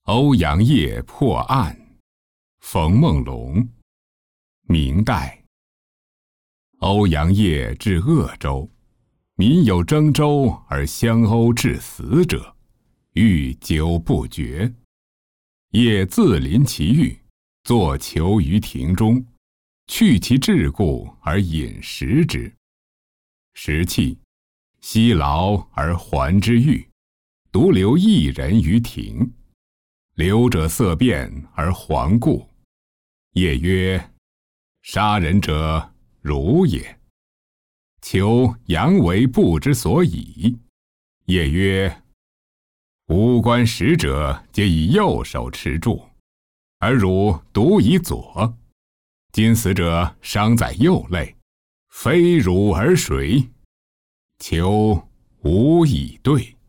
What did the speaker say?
欧阳业破案。冯梦龙。明代。欧阳业至鄂州，民有征舟而相殴致死者，欲久不决。业自临其狱，坐囚于庭中，去其桎梏而饮食之。食讫，息劳而还之狱，独留一人于庭。留者色变而还故。业曰：杀人者汝也。求阳为不知所以。业曰：吾观使者皆以右手持柱，而汝独以左。今死者伤在右肋，非汝而谁？求无以对。